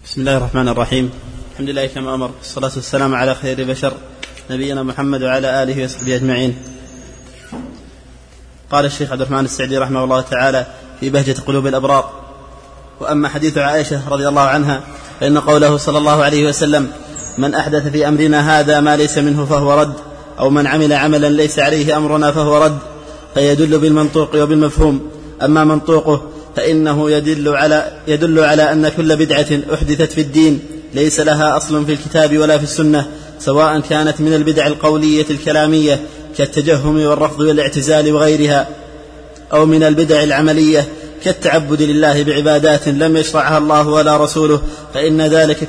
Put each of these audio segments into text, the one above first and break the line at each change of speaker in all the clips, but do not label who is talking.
بسم الله الرحمن الرحيم. الحمد لله كما أمر، الصلاة والسلام على خير البشر نبينا محمد وعلى آله وصحبه أجمعين. قال الشيخ عبد الرحمن السعدي رحمه الله تعالى في بهجة قلوب الأبرار: وأما حديث عائشة رضي الله عنها فإن قوله صلى الله عليه وسلم: من أحدث في أمرنا هذا ما ليس منه فهو رد، أو من عمل عملا ليس عليه أمرنا فهو رد، فيدل بالمنطوق وبالمفهوم. أما منطوقه فإنه يدل على أن كل بدعة أحدثت في الدين ليس لها أصل في الكتاب ولا في السنة، سواء كانت من البدع القولية الكلامية كالتجهم والرفض والاعتزال وغيرها، أو من البدع العملية كالتعبد لله بعبادات لم يشرعها الله ولا رسوله، فإن ذلك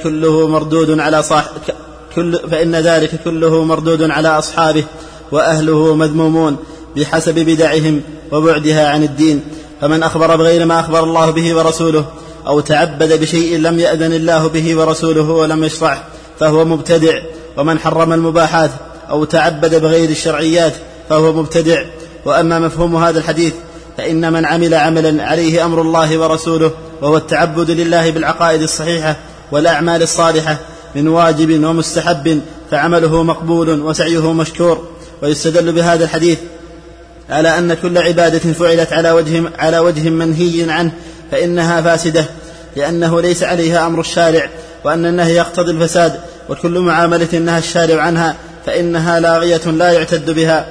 كله مردود على أصحابه، وأهله مذمومون بحسب بدعهم وبعدها عن الدين. فمن أخبر بغير ما أخبر الله به ورسوله، أو تعبد بشيء لم يأذن الله به ورسوله ولم يشرعه، فهو مبتدع. ومن حرم المباحات أو تعبد بغير الشرعيات فهو مبتدع. وأما مفهوم هذا الحديث فإن من عمل عملا عليه أمر الله ورسوله، وهو التعبد لله بالعقائد الصحيحة والأعمال الصالحة من واجب ومستحب، فعمله مقبول وسعيه مشكور. ويستدل بهذا الحديث على أن كل عبادة فعلت على وجه منهي عنه فإنها فاسدة، لأنه ليس عليها أمر الشارع، وأن النهي يقتضي الفساد. وكل معاملة نهى الشارع عنها فإنها لاغية لا يعتد بها.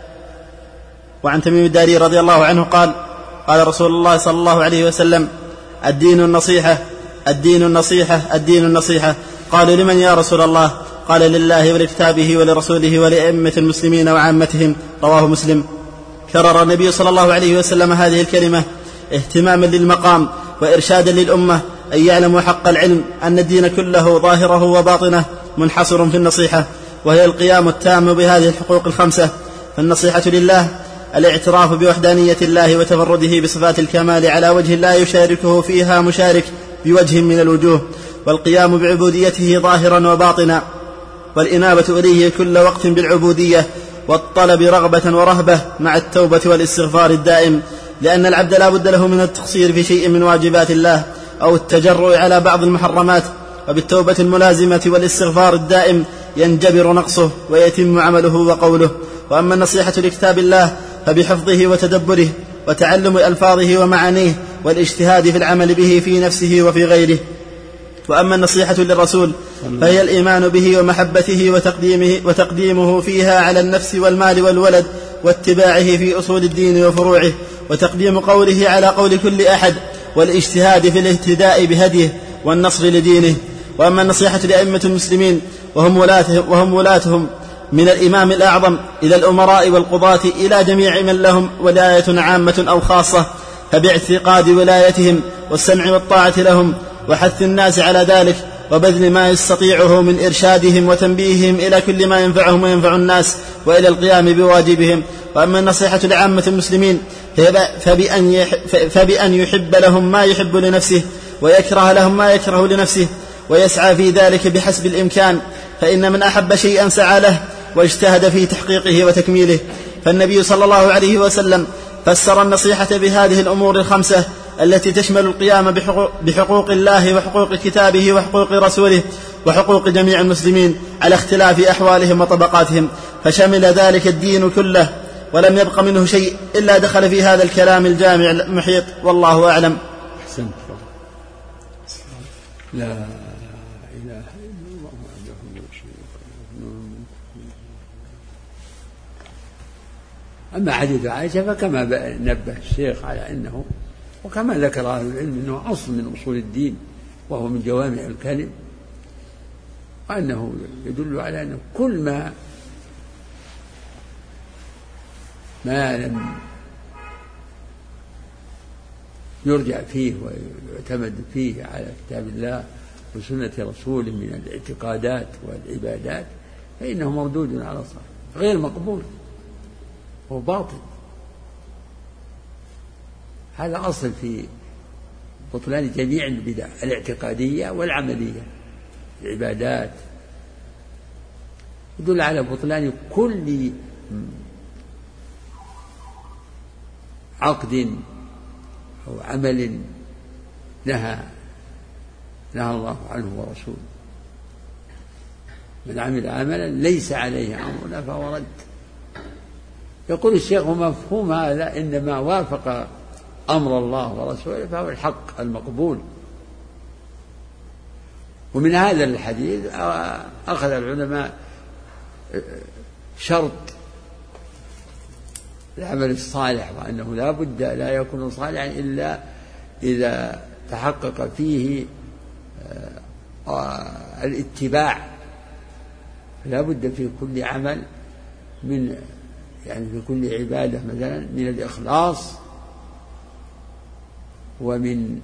وعن تميم الداري رضي الله عنه قال: قال رسول الله صلى الله عليه وسلم: الدين النصيحة، الدين النصيحة، الدين النصيحة. قالوا: لمن يا رسول الله؟ قال: لله ولكتابه ولرسوله ولأئمة المسلمين وعامتهم. رواه مسلم. كرر النبي صلى الله عليه وسلم هذه الكلمة اهتماما للمقام وإرشادا للأمة أن يعلموا حق العلم أن الدين كله ظاهره وباطنه منحصر في النصيحة، وهي القيام التام بهذه الحقوق الخمسة. فالنصيحة لله الاعتراف بوحدانية الله وتفرده بصفات الكمال على وجه لا يشاركه فيها مشارك بوجه من الوجوه، والقيام بعبوديته ظاهرا وباطنا، والإنابة إليه كل وقت بالعبودية، والطلب رغبة ورهبة مع التوبة والاستغفار الدائم، لأن العبد لا بد له من التقصير في شيء من واجبات الله أو التجرؤ على بعض المحرمات، وبالتوبة الملازمة والاستغفار الدائم ينجبر نقصه ويتم عمله وقوله. وأما النصيحة لكتاب الله فبحفظه وتدبره وتعلم ألفاظه ومعانيه والاجتهاد في العمل به في نفسه وفي غيره. وأما النصيحة للرسول فهي الإيمان به ومحبته وتقديمه فيها على النفس والمال والولد، واتباعه في أصول الدين وفروعه، وتقديم قوله على قول كل أحد، والاجتهاد في الاهتداء بهديه والنصر لدينه. وأما النصيحة لأئمة المسلمين وهم ولاتهم من الإمام الأعظم إلى الأمراء والقضاة إلى جميع من لهم ولاية عامة أو خاصة، فباعتقاد ولايتهم والسمع والطاعة لهم، وحث الناس على ذلك، وبذل ما يستطيعه من إرشادهم وتنبيههم إلى كل ما ينفعهم وينفع الناس، وإلى القيام بواجبهم. وأما النصيحة لعامة المسلمين فبأن يحب لهم ما يحب لنفسه، ويكره لهم ما يكره لنفسه، ويسعى في ذلك بحسب الإمكان، فإن من أحب شيئا سعى له واجتهد في تحقيقه وتكميله. فالنبي صلى الله عليه وسلم فسر النصيحة بهذه الأمور الخمسة التي تشمل القيام بحقوق الله وحقوق كتابه وحقوق رسوله وحقوق جميع المسلمين على اختلاف أحوالهم وطبقاتهم، فشمل ذلك الدين كله، ولم يبق منه شيء إلا دخل في هذا الكلام الجامع المحيط، والله أعلم.
أحسنت. لا إله إلا الله وحده لا شريك له. أما حديث عائشة فكما نبه الشيخ على أنه، وكما ذكر أهل العلم، أنه أصل من أصول الدين، وهو من جوامع الكلم، وأنه يدل على أنه كل ما لم يرجع فيه ويعتمد فيه على كتاب الله وسنة رسوله من الاعتقادات والعبادات فإنه مردود على صاحبه، غير مقبول، هو باطل. هذا أصل في بطلان جميع البدع الاعتقادية والعملية، العبادات، يدل على بطلان كل عقد أو عمل نهى نهى الله عنه ورسوله. من عمل عملا ليس عليه أمرنا فهو رد. يقول الشيخ مفهوم هذا إنما وافق أمر الله ورسوله فهو الحق المقبول. ومن هذا الحديث أخذ العلماء شرط العمل الصالح، وأنه لا بد لا يكون صالحا إلا إذا تحقق فيه الاتباع. لا بد في كل عمل من في كل عبادة مثلا من الإخلاص ومن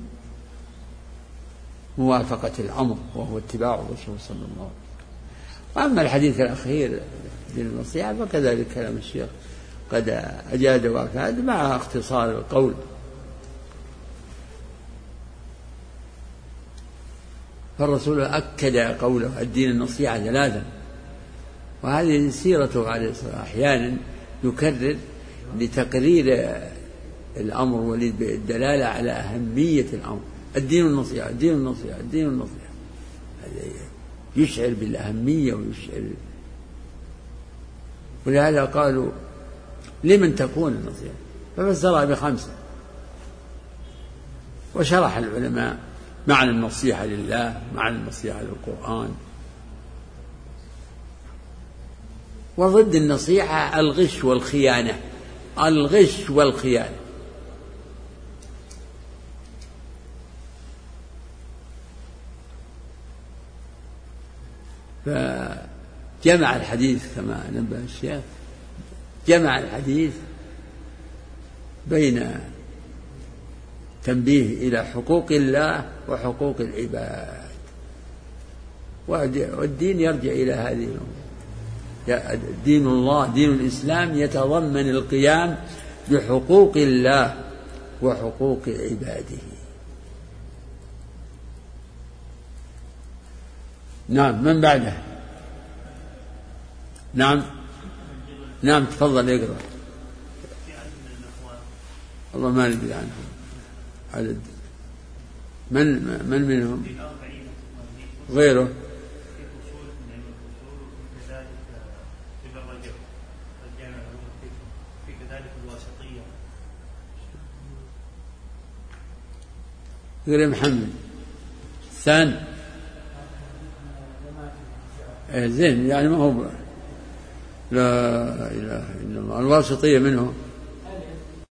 موافقة الأمر وهو اتباع الرسول صلى الله عليه وسلم. وأما الحديث الأخير للنصيحة فكذلك كلام الشيخ قد أجاد وأفاد مع اختصار القول. فالرسول أكد قوله الدين النصيحة 3، وهذه سيرته عليه الصلاة أحيانا يكرر لتقرير الأمر وللدلالة على أهمية الأمر. الدين النصيحة، الدين النصيحة، الدين النصيحة، يشعر بالأهمية ويشعر. ولهذا قالوا لمن تكون النصيحة، ففسرها ب5. وشرح العلماء معنى النصيحة لله، معنى النصيحة للقرآن. وضد النصيحة الغش والخيانة، الغش والخيانة. فجمع الحديث كما نبه الشيخ، جمع الحديث بين تنبيه إلى حقوق الله وحقوق العباد، والدين يرجع إلى هذه الأمور. دين الله دين الإسلام يتضمن القيام بحقوق الله وحقوق عباده. نعم، من بعده؟ نعم نعم، تفضل اقرأ. الله ما ندري عنهم عدد. من منهم غيره؟ غير محمد ثاني زين، يعني ما هو لا إله إلا الله. الواسطية منه